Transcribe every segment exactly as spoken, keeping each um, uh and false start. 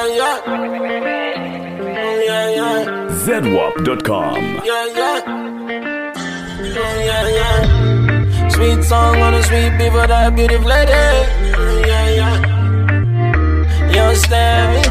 Yeah, yeah. Yeah, yeah. Z W A P dot com. Yeah, yeah. Yeah, yeah. Sweet song on a sweet beat for that beautiful lady. Yeah, yeah. You understand me?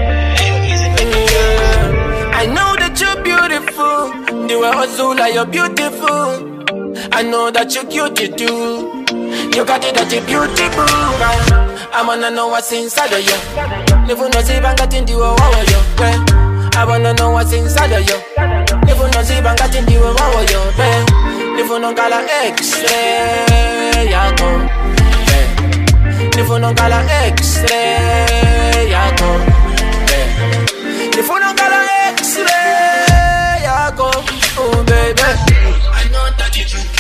Yeah. I know that you're beautiful. The way Ozula, you're beautiful. I know that you're cute too. You got it that you're beautiful. I wanna know what's inside of you. Never know if I got in the world of you. I wanna know what's inside of you. Never know if I got in the world of you. Never know gala X-ray, ya go. Never know gala X-ray, ya go. Never know gala X-ray, ya go. Oh baby, I know that it's true.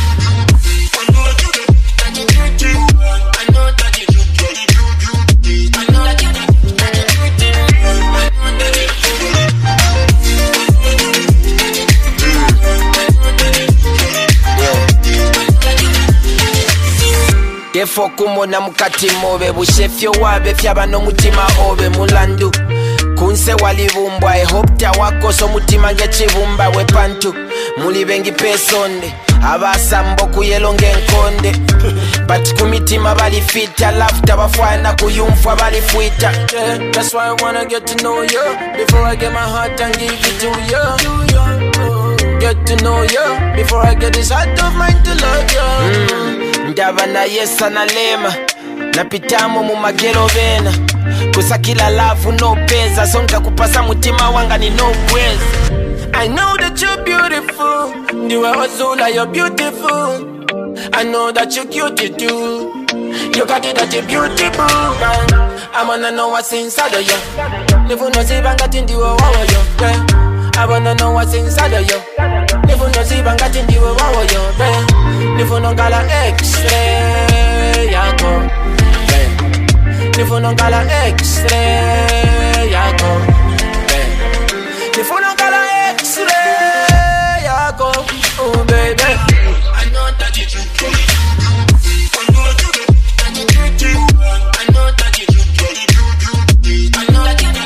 Defo kumona mukati mobe bushefyo wabe fyaba no mutima obe mulandu kunse walibumbwa ehopta wako so mutima ngechibumba we pantu muli bengi pesonde abasambo kuyelonge nkonde but kumitima bali fita laughter bafwana kuyumfwa bali fuita. Yeah, that's why I wanna get to know you before I get my heart and give it to you. Get to know you before I get this heart of mine to love you. Mm. Ndaba na yesa na lema napitamo mu magero bena kusakila love no pesa songa kupasa mutima wanga ni no praise. I know that you're beautiful. The way Ozula, you're beautiful. I know that you're cute too. You got it that you're beautiful. I wanna know what's inside of you. Never know if I got in the world of you. I wanna know what's inside of you. Never know if I got in the world of you. Never know gala X-ray, ya go. Never know gala X-ray, ya go. Never know gala X-ray, ya go. Oh baby, I know that it's true. I know that it's true. I know that it's true. I know that it's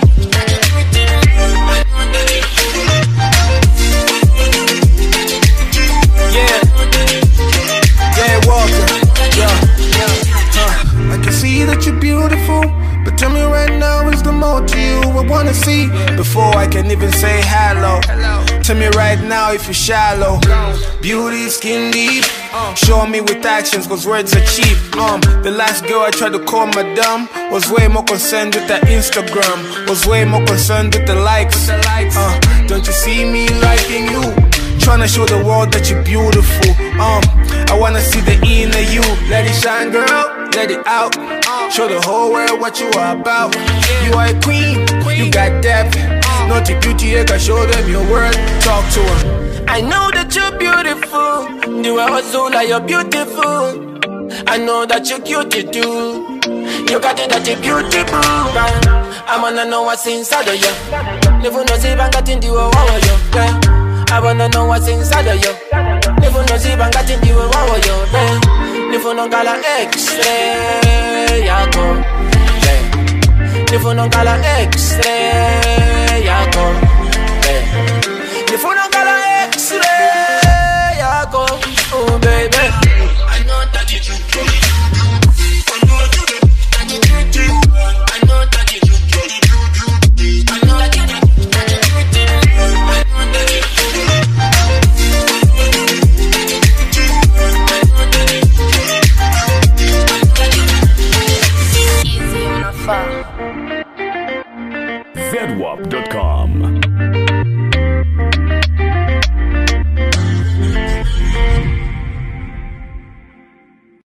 true. Yeah. Yeah, Walker. Yeah. Huh. I can see that you're beautiful, but tell me right now, is the more to you I wanna see before I can even say hello. Tell me right now if you're shallow. Beauty, skin deep. Show me with actions, cause words are cheap. Um, the last girl I tried to call madame was way more concerned with that Instagram. Was way more concerned with the likes. Uh, don't you see me liking you? Tryna show the world that you're beautiful. Um, I wanna see the inner you. Let it shine, girl. Let it out. Show the whole world what you are about. You are a queen. You got depth. Not your beauty, you can show them your worth. Talk to her. I know that you're beautiful. The way Ozula, you're beautiful. I know that you're cute too. You got it that you're beautiful. I wanna know what's inside of you. Never know if I got in the world of you. I wanna know what's inside of you. Never know if I got in the world of you. Never know gala X-ray, ya go. Never know gala X-ray, ya go. Never know gala X-ray, ya go. Oh baby, I know that it's true. I know that it's true. I know that it's true. I know that it's true. Z W A P dot com.